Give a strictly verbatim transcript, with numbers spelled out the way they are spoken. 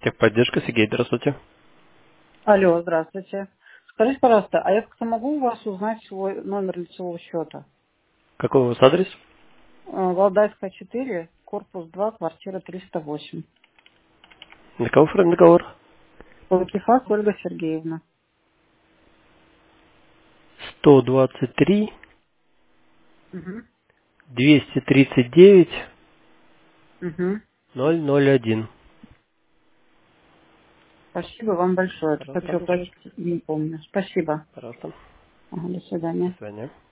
Техподдержка, Сергей, здравствуйте. Алло, здравствуйте. Скажите, пожалуйста, а я как-то могу у вас узнать свой номер лицевого счета? Какой у вас адрес? Э, Валдайская, четыре, корпус два, квартира триста восемь. На кого оформлен договор? Лакифак Ольга Сергеевна. сто двадцать три, Угу. двести тридцать девять, Угу. ноль ноль один. Спасибо вам большое. Это Пожалуйста. хочу оплатить, не помню. Спасибо. Пожалуйста. Ага, до До свидания. свидания.